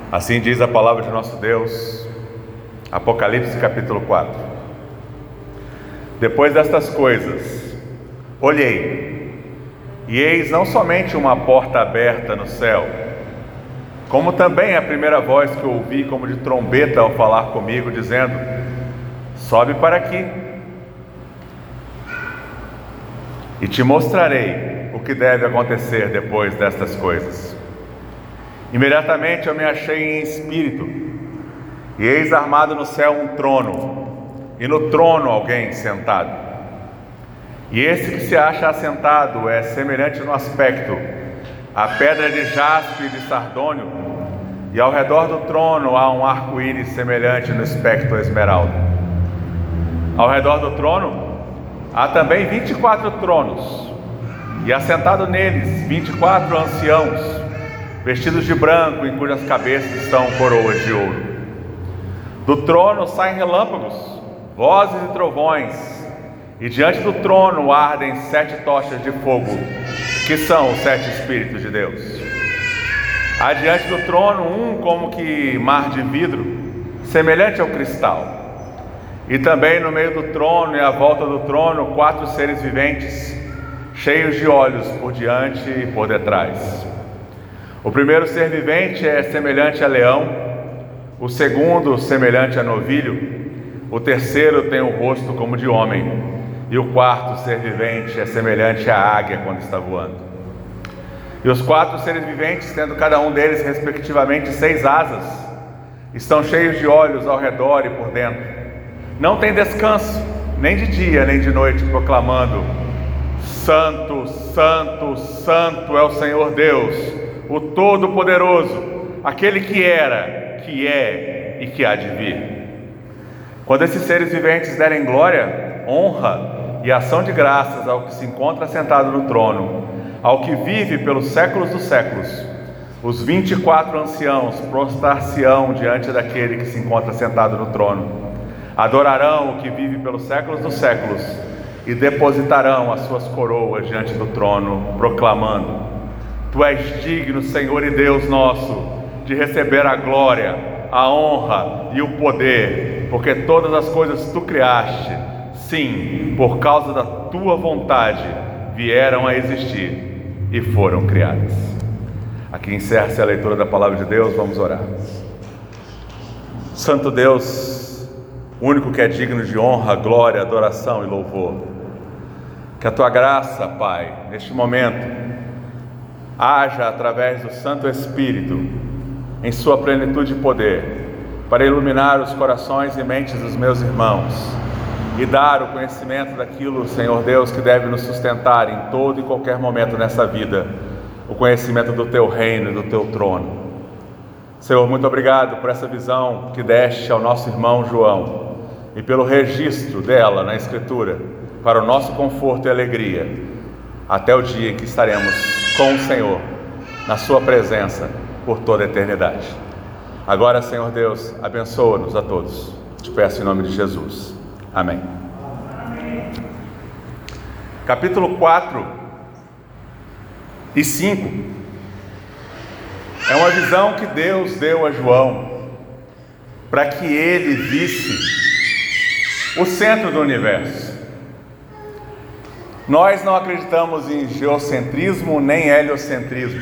Assim diz a palavra de nosso Deus, Apocalipse capítulo 4. Depois destas coisas, olhei, e eis não somente uma porta aberta no céu, como também a primeira voz que ouvi como de trombeta ao falar comigo, dizendo: sobe para aqui, e te mostrarei o que deve acontecer depois destas coisas. Imediatamente eu me achei em espírito, e eis armado no céu um trono, e no trono alguém sentado. E esse que se acha assentado é semelhante no aspecto à pedra de jaspe e de sardônio, e ao redor do trono há um arco-íris semelhante no espectro esmeralda. Ao redor do trono há também 24 tronos, e assentado neles 24 anciãos, vestidos de branco, em cujas cabeças estão coroas de ouro. Do trono saem relâmpagos, vozes e trovões, e diante do trono ardem 7 tochas de fogo, que são os 7 Espíritos de Deus. Há diante do trono um como que mar de vidro, semelhante ao cristal. E também no meio do trono e à volta do trono 4 seres viventes, cheios de olhos por diante e por detrás. O primeiro ser vivente é semelhante a leão, o segundo semelhante a novilho, o terceiro tem o rosto como de homem, e o quarto ser vivente é semelhante à águia quando está voando. E os 4 seres viventes, tendo cada um deles respectivamente 6 asas, estão cheios de olhos ao redor e por dentro. Não tem descanso, nem de dia nem de noite, proclamando: Santo, Santo, Santo é o Senhor Deus, o Todo-Poderoso, aquele que era, que é e que há de vir. Quando esses seres viventes derem glória, honra e ação de graças ao que se encontra sentado no trono, ao que vive pelos séculos dos séculos, os 24 anciãos prostrar-se-ão diante daquele que se encontra sentado no trono, adorarão o que vive pelos séculos dos séculos e depositarão as suas coroas diante do trono, proclamando: Tu és digno, Senhor e Deus nosso, de receber a glória, a honra e o poder, porque todas as coisas Tu criaste, sim, por causa da Tua vontade, vieram a existir e foram criadas. Aqui encerra-se a leitura da palavra de Deus. Vamos orar. Santo Deus, único que é digno de honra, glória, adoração e louvor, que a Tua graça, Pai, neste momento, haja através do Santo Espírito, em sua plenitude de poder, para iluminar os corações e mentes dos meus irmãos, e dar o conhecimento daquilo, Senhor Deus, que deve nos sustentar em todo e qualquer momento nessa vida, o conhecimento do Teu reino e do Teu trono. Senhor, muito obrigado por essa visão que deste ao nosso irmão João, e pelo registro dela na Escritura, para o nosso conforto e alegria, até o dia em que estaremos com o Senhor, na Sua presença, por toda a eternidade. Agora, Senhor Deus, abençoa-nos a todos. Te peço em nome de Jesus. Amém. Capítulo 4 e 5 é uma visão que Deus deu a João para que ele visse o centro do universo. Nós não acreditamos em geocentrismo nem heliocentrismo.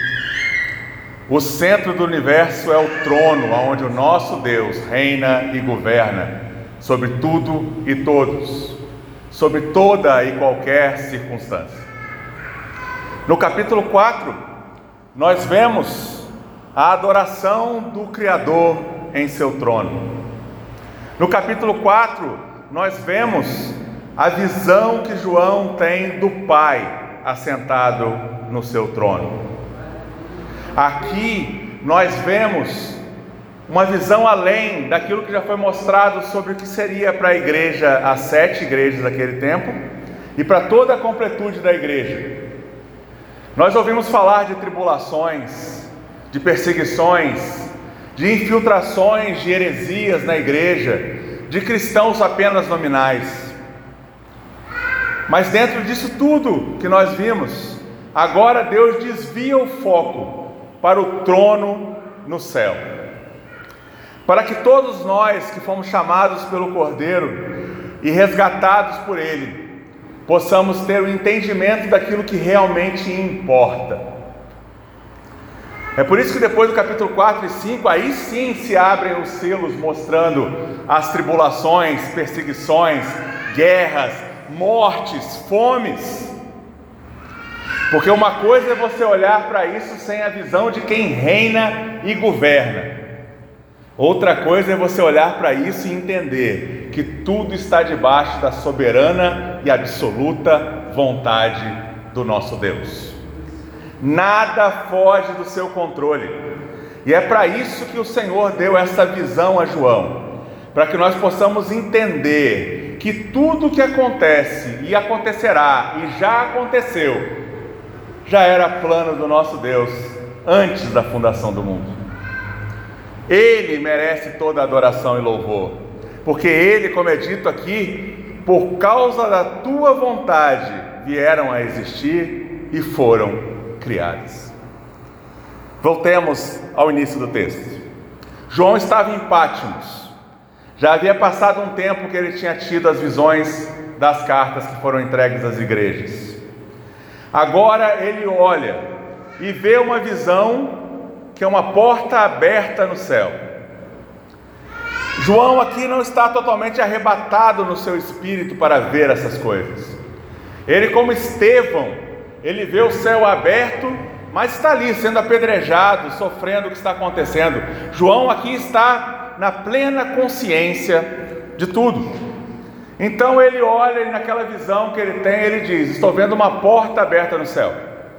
O centro do universo é o trono, onde o nosso Deus reina e governa sobre tudo e todos, sobre toda e qualquer circunstância. No capítulo 4, nós vemos a adoração do Criador em seu trono. No capítulo 4, nós vemos a visão que João tem do Pai assentado no seu trono. Aqui nós vemos uma visão além daquilo que já foi mostrado sobre o que seria para a igreja, as 7 igrejas daquele tempo, e para toda a completude da igreja. Nós ouvimos falar de tribulações, de perseguições, de infiltrações de heresias na igreja, de cristãos apenas nominais. Mas dentro disso tudo que nós vimos, agora Deus desvia o foco para o trono no céu, para que todos nós que fomos chamados pelo Cordeiro e resgatados por Ele, possamos ter o entendimento daquilo que realmente importa. É por isso que depois do capítulo 4 e 5, aí sim se abrem os selos mostrando as tribulações, perseguições, guerras, mortes, fomes. Porque uma coisa é você olhar para isso sem a visão de quem reina e governa. Outra coisa é você olhar para isso e entender que tudo está debaixo da soberana e absoluta vontade do nosso Deus. Nada foge do seu controle. E é para isso que o Senhor deu essa visão a João, para que nós possamos entender que tudo que acontece e acontecerá e já aconteceu, já era plano do nosso Deus antes da fundação do mundo. Ele merece toda a adoração e louvor, porque Ele, como é dito aqui, por causa da tua vontade vieram a existir e foram criadas. Voltemos ao início do texto. João estava em Pátimos. Já havia passado um tempo que ele tinha tido as visões das cartas que foram entregues às igrejas. Agora ele olha e vê uma visão que é uma porta aberta no céu. João aqui não está totalmente arrebatado no seu espírito para ver essas coisas. Ele, como Estevão, ele vê o céu aberto, mas está ali sendo apedrejado, sofrendo o que está acontecendo. João aqui está na plena consciência de tudo. Então ele olha e naquela visão que ele tem, ele diz: estou vendo uma porta aberta no céu.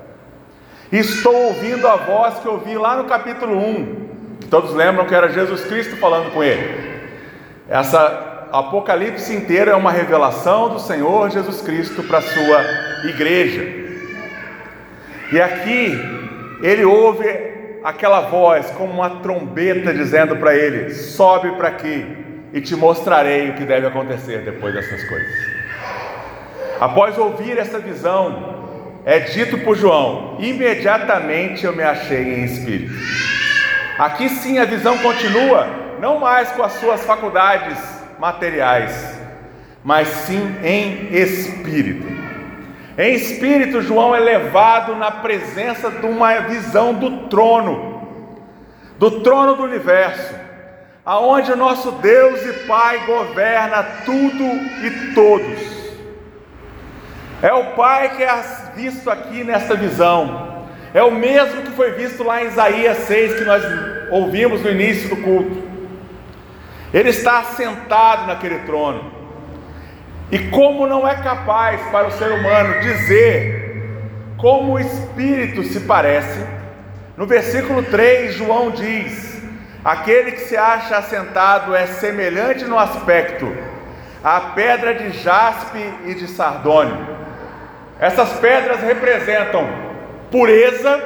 Estou ouvindo a voz que eu ouvi lá no capítulo 1, que todos lembram que era Jesus Cristo falando com ele. Essa Apocalipse inteira é uma revelação do Senhor Jesus Cristo para a sua igreja. E aqui ele ouve aquela voz como uma trombeta dizendo para ele: sobe para aqui e te mostrarei o que deve acontecer depois dessas coisas. Após ouvir essa visão, é dito por João: imediatamente eu me achei em espírito. Aqui sim a visão continua, não mais com as suas faculdades materiais, mas sim em espírito. Em espírito, João é levado na presença de uma visão do trono do universo, aonde o nosso Deus e Pai governa tudo e todos. É o Pai que é visto aqui nesta visão, é o mesmo que foi visto lá em Isaías 6, que nós ouvimos no início do culto. Ele está assentado naquele trono, e como não é capaz para o ser humano dizer como o Espírito se parece, no versículo 3 João diz: aquele que se acha assentado é semelhante no aspecto à pedra de jaspe e de sardônio. Essas pedras representam pureza,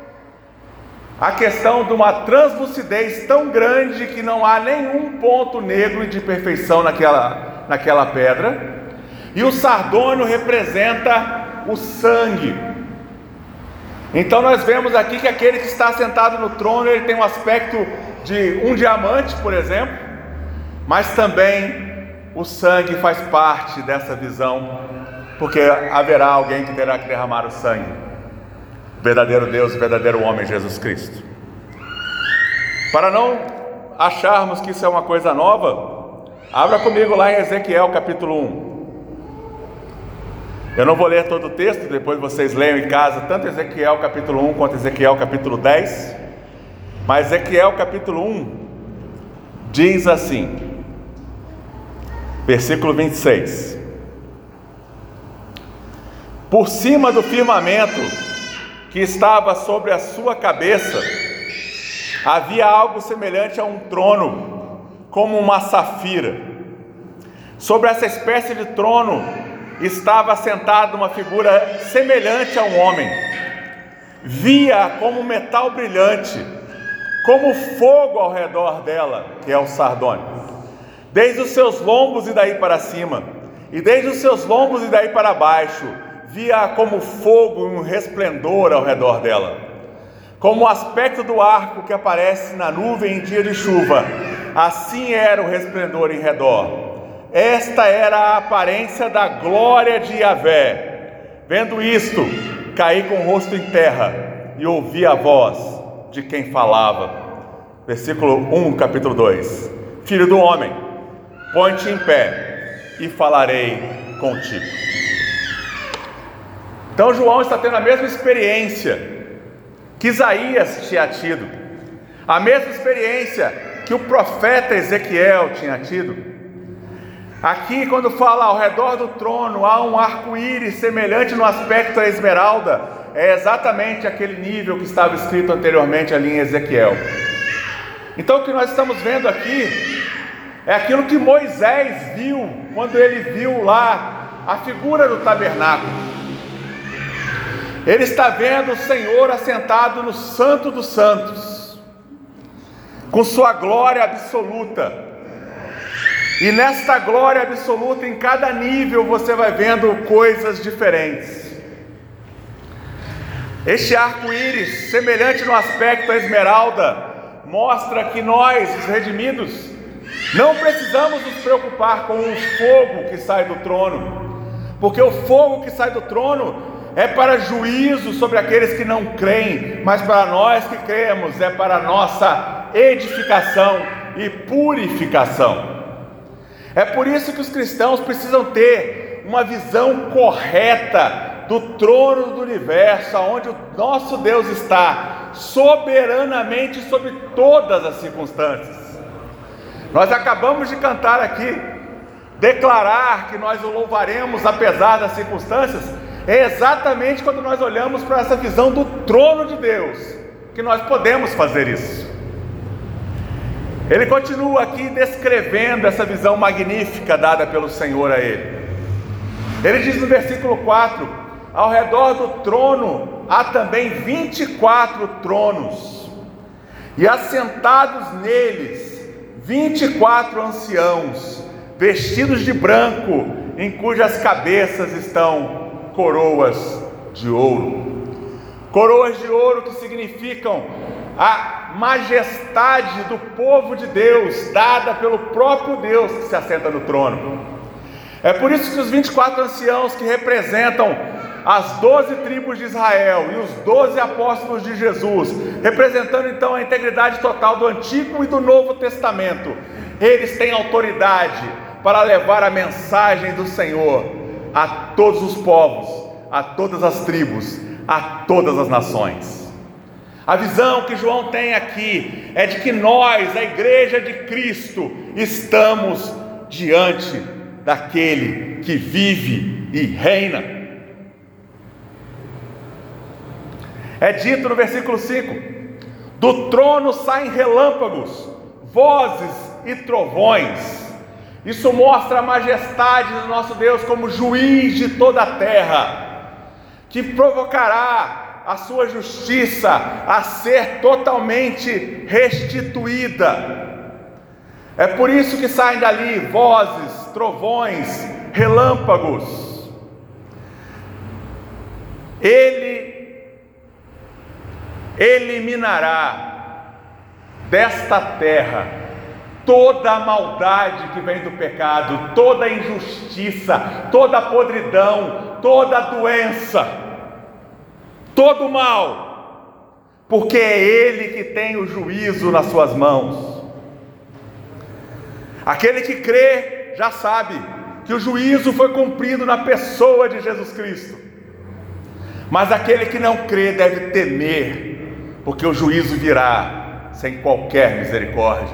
a questão de uma translucidez tão grande que não há nenhum ponto negro de perfeição naquela pedra. E o sardônio representa o sangue. Então nós vemos aqui que aquele que está sentado no trono, ele tem um aspecto de um diamante, por exemplo, mas também o sangue faz parte dessa visão, porque haverá alguém que terá que derramar o sangue, o verdadeiro Deus, o verdadeiro homem, Jesus Cristo. Para não acharmos que isso é uma coisa nova, abra comigo lá em Ezequiel capítulo 1. Eu não vou ler todo o texto, depois vocês leiam em casa, tanto Ezequiel capítulo 1 quanto Ezequiel capítulo 10. Mas Ezequiel capítulo 1 diz assim, versículo 26: por cima do firmamento que estava sobre a sua cabeça, havia algo semelhante a um trono, como uma safira. Sobre essa espécie de trono estava assentada uma figura semelhante a um homem. Via como metal brilhante, como fogo ao redor dela, que é o sardônio, desde os seus lombos e daí para cima, e desde os seus lombos e daí para baixo, via como fogo e um resplendor ao redor dela. Como o aspecto do arco que aparece na nuvem em dia de chuva, assim era o resplendor em redor. Esta era a aparência da glória de Yahvé. Vendo isto, caí com o rosto em terra e ouvi a voz de quem falava. Versículo 1, capítulo 2. Filho do homem, põe-te em pé e falarei contigo. Então João está tendo a mesma experiência que Isaías tinha tido, a mesma experiência que o profeta Ezequiel tinha tido. Aqui, quando fala ao redor do trono há um arco-íris semelhante no aspecto à esmeralda, é exatamente aquele nível que estava escrito anteriormente ali em Ezequiel. Então o que nós estamos vendo aqui é aquilo que Moisés viu quando ele viu lá a figura do tabernáculo. Ele está vendo o Senhor assentado no Santo dos Santos, com sua glória absoluta. E nesta glória absoluta, em cada nível, você vai vendo coisas diferentes. Este arco-íris, semelhante no aspecto à esmeralda, mostra que nós, os redimidos, não precisamos nos preocupar com o fogo que sai do trono, porque o fogo que sai do trono é para juízo sobre aqueles que não creem, mas para nós que cremos é para nossa edificação e purificação. É por isso que os cristãos precisam ter uma visão correta do trono do universo, onde o nosso Deus está soberanamente sobre todas as circunstâncias. Nós acabamos de cantar aqui, declarar que nós o louvaremos apesar das circunstâncias, é exatamente quando nós olhamos para essa visão do trono de Deus, que nós podemos fazer isso. Ele continua aqui descrevendo essa visão magnífica dada pelo Senhor a ele. Ele diz no versículo 4: ao redor do trono há também 24 tronos, e assentados neles 24 anciãos, vestidos de branco, em cujas cabeças estão coroas de ouro. Coroas de ouro que significam a majestade do povo de Deus, dada pelo próprio Deus que se assenta no trono. É por isso que os 24 anciãos, que representam as 12 tribos de Israel e os 12 apóstolos de Jesus, representando então a integridade total do Antigo e do Novo Testamento, eles têm autoridade para levar a mensagem do Senhor a todos os povos, a todas as tribos, a todas as nações. A visão que João tem aqui é de que nós, a igreja de Cristo, estamos diante daquele que vive e reina. É dito no versículo 5: do trono saem relâmpagos, vozes e trovões. Isso mostra a majestade do nosso Deus como juiz de toda a terra, que provocará a sua justiça a ser totalmente restituída. É por isso que saem dali vozes, trovões, relâmpagos. Ele eliminará desta terra toda a maldade que vem do pecado, toda a injustiça, toda a podridão, toda a doença, todo o mal, porque é Ele que tem o juízo nas suas mãos. Aquele que crê já sabe que o juízo foi cumprido na pessoa de Jesus Cristo, mas aquele que não crê deve temer, porque o juízo virá sem qualquer misericórdia.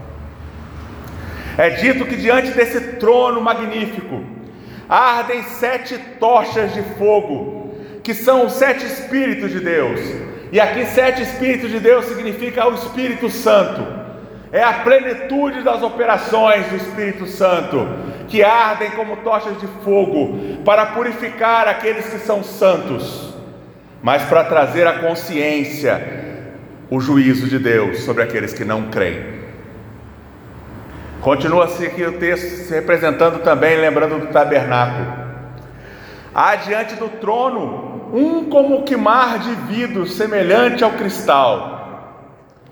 É dito que diante desse trono magnífico ardem 7 tochas de fogo, que são os 7 Espíritos de Deus. E aqui 7 Espíritos de Deus significa o Espírito Santo. É a plenitude das operações do Espírito Santo, que ardem como tochas de fogo, para purificar aqueles que são santos, mas para trazer à consciência o juízo de Deus sobre aqueles que não creem. Continua-se aqui o texto se representando também, lembrando do tabernáculo. Há diante do trono um como que mar de vidro, semelhante ao cristal.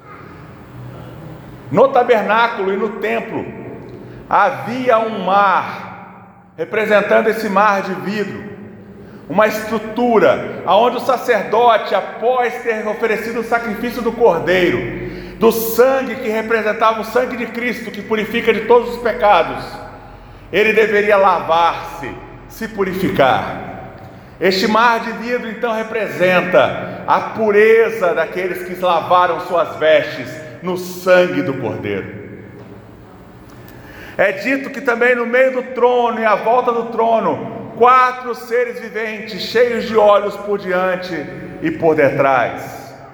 No tabernáculo e no templo havia um mar, representando esse mar de vidro, uma estrutura, onde o sacerdote, após ter oferecido o sacrifício do cordeiro, do sangue que representava o sangue de Cristo, que purifica de todos os pecados, ele deveria lavar-se, se purificar. Este mar de vidro então representa a pureza daqueles que lavaram suas vestes no sangue do cordeiro. É dito que também no meio do trono e à volta do trono, 4 seres viventes, cheios de olhos por diante e por detrás.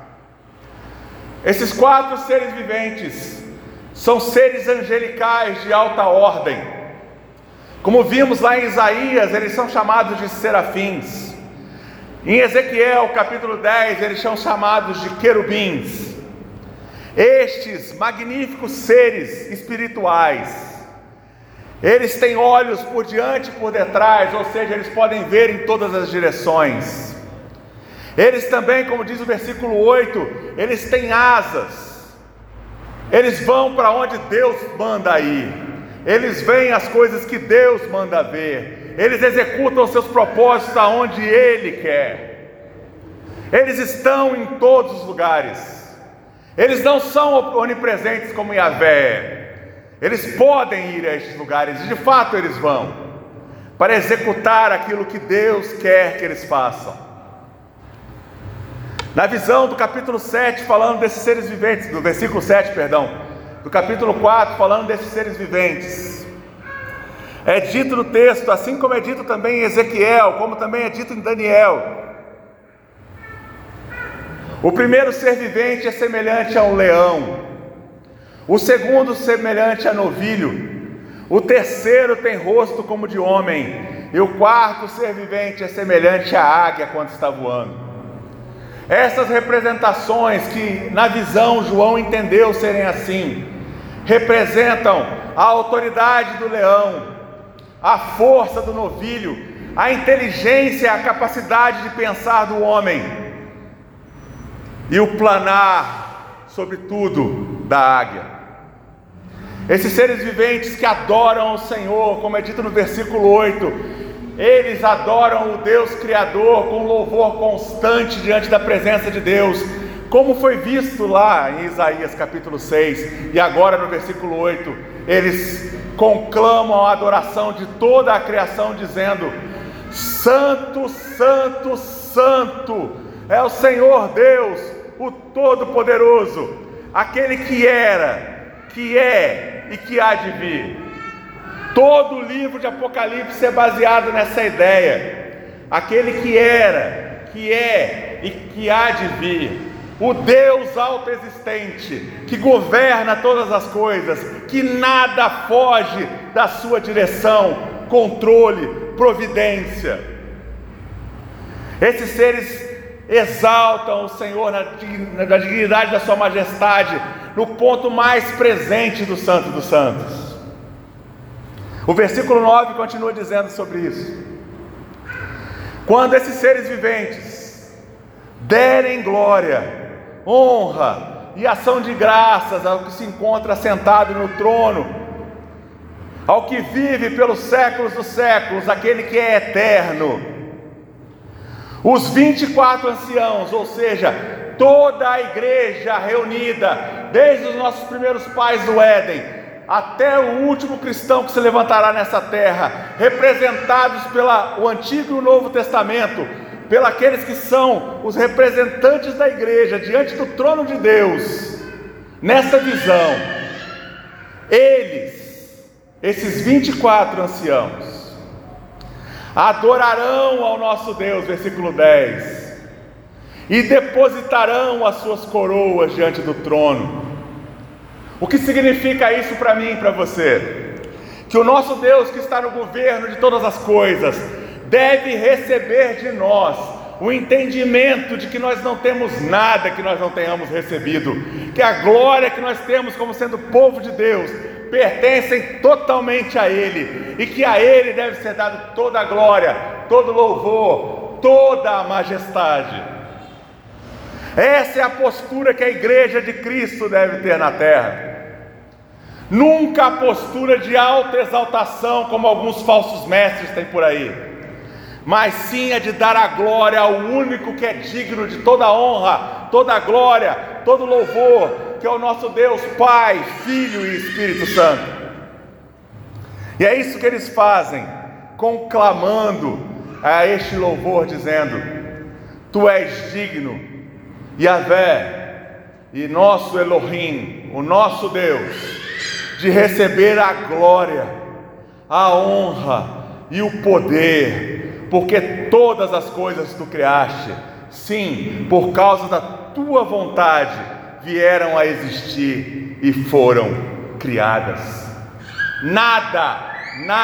Esses 4 seres viventes são seres angelicais de alta ordem. Como vimos lá em Isaías, eles são chamados de serafins. Em Ezequiel capítulo 10, eles são chamados de querubins. Estes magníficos seres espirituais, eles têm olhos por diante e por detrás, ou seja, eles podem ver em todas as direções. Eles também, como diz o versículo 8, eles têm asas. Eles vão para onde Deus manda ir. Eles veem as coisas que Deus manda ver. Eles executam os seus propósitos aonde Ele quer. Eles estão em todos os lugares. Eles não são onipresentes como Yahvé. Eles podem ir a estes lugares, e de fato eles vão, para executar aquilo que Deus quer que eles façam. Na visão do capítulo 7, falando desses seres viventes, do versículo 7, perdão, do capítulo 4, falando desses seres viventes, é dito no texto, assim como é dito também em Ezequiel, como também é dito em Daniel, o primeiro ser vivente é semelhante a um leão, o segundo semelhante a novilho, o terceiro tem rosto como de homem, e o quarto ser vivente é semelhante à águia quando está voando. Essas representações que na visão João entendeu serem assim, representam a autoridade do leão, a força do novilho, a inteligência, a capacidade de pensar do homem e o planar, sobretudo, da águia. Esses seres viventes que adoram o Senhor, como é dito no versículo 8, eles adoram o Deus Criador com louvor constante diante da presença de Deus, como foi visto lá em Isaías capítulo 6, e agora no versículo 8, eles conclamam a adoração de toda a criação, dizendo: Santo, Santo, Santo é o Senhor Deus, o Todo-Poderoso, aquele que era, que é e que há de vir. Todo o livro de Apocalipse é baseado nessa ideia. Aquele que era, que é e que há de vir. O Deus autoexistente, que governa todas as coisas, que nada foge da sua direção, controle, providência. Esses seres exaltam o Senhor na dignidade da sua majestade, no ponto mais presente do Santo dos Santos. O versículo 9 continua dizendo sobre isso: quando esses seres viventes derem glória, honra e ação de graças ao que se encontra sentado no trono, ao que vive pelos séculos dos séculos, aquele que é eterno, os 24 anciãos, ou seja, toda a igreja reunida, desde os nossos primeiros pais do Éden, até o último cristão que se levantará nessa terra, representados pelo Antigo e o Novo Testamento, pelos que são os representantes da igreja diante do trono de Deus, nessa visão, esses 24 anciãos, adorarão ao nosso Deus, versículo 10, e depositarão as suas coroas diante do trono. O que significa isso para mim e para você? Que o nosso Deus, que está no governo de todas as coisas, deve receber de nós o entendimento de que nós não temos nada que nós não tenhamos recebido, que a glória que nós temos como sendo povo de Deus pertencem totalmente a Ele, e que a Ele deve ser dado toda a glória, todo louvor, toda a majestade. Essa é a postura que a igreja de Cristo deve ter na terra. Nunca a postura de alta exaltação, como alguns falsos mestres têm por aí, mas sim a de dar a glória ao único que é digno de toda honra, toda glória, todo louvor, que é o nosso Deus Pai, Filho e Espírito Santo. E é isso que eles fazem, conclamando a este louvor, dizendo: Tu és digno, Yahvé, e nosso Elohim, o nosso Deus, de receber a glória, a honra e o poder, porque todas as coisas tu criaste, sim, por causa da tua vontade, vieram a existir e foram criadas. Nada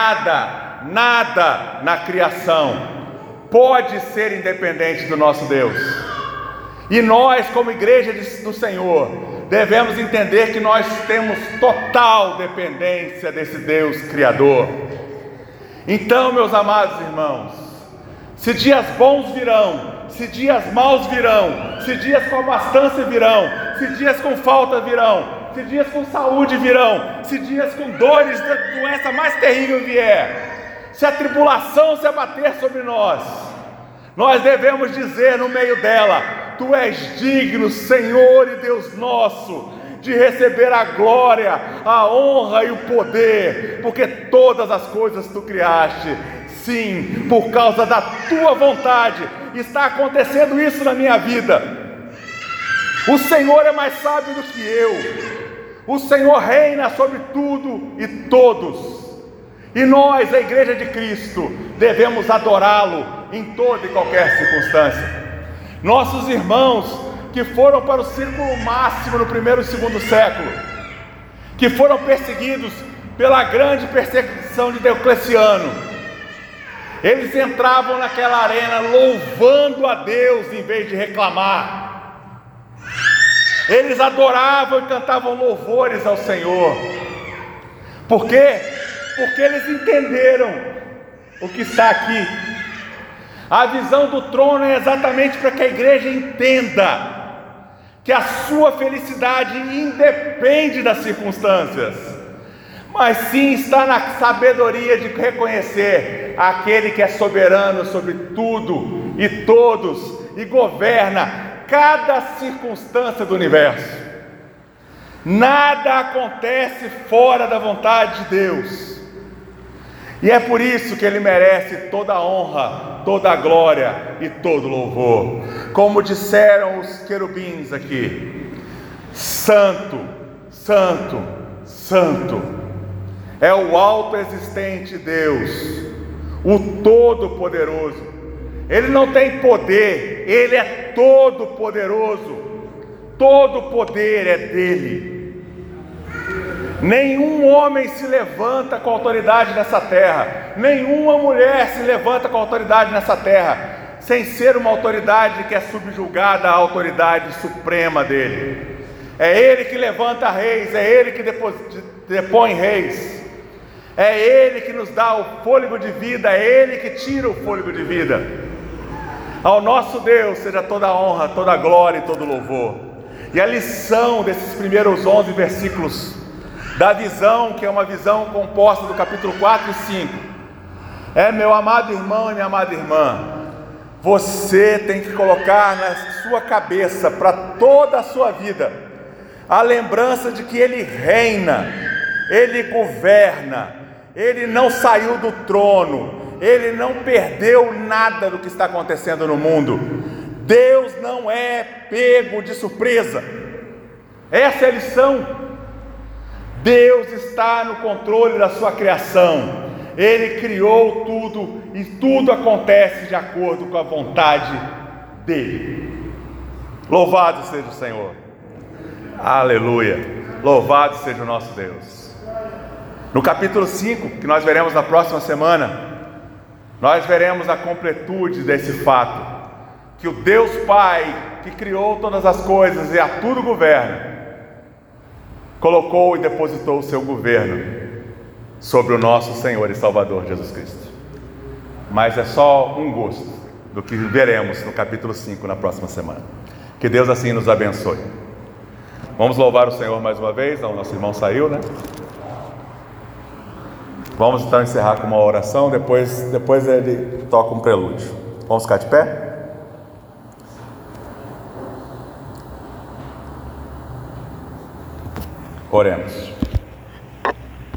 na criação pode ser independente do nosso Deus. E nós, como igreja do Senhor, devemos entender que nós temos total dependência desse Deus Criador. Então, meus amados irmãos, se dias bons virão, se dias maus virão, se dias com abastança virão, se dias com falta virão, se dias com saúde virão, se dias com dores da doença mais terrível vier, se a tribulação se abater sobre nós, nós devemos dizer no meio dela: Tu és digno, Senhor e Deus nosso, de receber a glória, a honra e o poder, porque todas as coisas tu criaste. Sim, por causa da tua vontade está acontecendo isso na minha vida. O Senhor é mais sábio do que eu. O Senhor reina sobre tudo e todos. E nós, a igreja de Cristo, devemos adorá-lo em toda e qualquer circunstância. Nossos irmãos que foram para o círculo máximo no primeiro e segundo século, que foram perseguidos pela grande perseguição de Diocleciano, eles entravam naquela arena louvando a Deus em vez de reclamar. Eles adoravam e cantavam louvores ao Senhor. Por quê? Porque eles entenderam o que está aqui. A visão do trono é exatamente para que a igreja entenda que a sua felicidade independe das circunstâncias, mas sim está na sabedoria de reconhecer aquele que é soberano sobre tudo e todos e governa cada circunstância do universo. Nada acontece fora da vontade de Deus. E é por isso que Ele merece toda a honra, toda a glória e todo louvor. Como disseram os querubins aqui: Santo, Santo, Santo é o autoexistente Deus, o Todo-Poderoso. Ele não tem poder, Ele é todo-poderoso. Todo poder é dele. Nenhum homem se levanta com autoridade nessa terra, nenhuma mulher se levanta com autoridade nessa terra, sem ser uma autoridade que é subjugada à autoridade suprema dele. É Ele que levanta reis, é Ele que depõe reis, é Ele que nos dá o fôlego de vida, é Ele que tira o fôlego de vida. Ao nosso Deus seja toda a honra, toda a glória e todo o louvor. E a lição desses primeiros 11 versículos da visão, que é uma visão composta do capítulo 4 e 5, é: meu amado irmão e minha amada irmã, você tem que colocar na sua cabeça, para toda a sua vida, a lembrança de que Ele reina, Ele governa, Ele não saiu do trono, Ele não perdeu nada do que está acontecendo no mundo. Deus não é pego de surpresa. Essa é a lição. Deus está no controle da sua criação. Ele criou tudo e tudo acontece de acordo com a vontade dele. Louvado seja o Senhor. Aleluia. Louvado seja o nosso Deus. No capítulo 5, que nós veremos na próxima semana, nós veremos a completude desse fato, que o Deus Pai, que criou todas as coisas e a tudo governa, colocou e depositou o seu governo sobre o nosso Senhor e Salvador Jesus Cristo. Mas é só um gosto, do que veremos no capítulo 5 na próxima semana. Que Deus assim nos abençoe. Vamos louvar o Senhor mais uma vez. O nosso irmão saiu, né? Vamos então encerrar com uma oração, depois ele toca um prelúdio. Vamos ficar de pé? Oremos.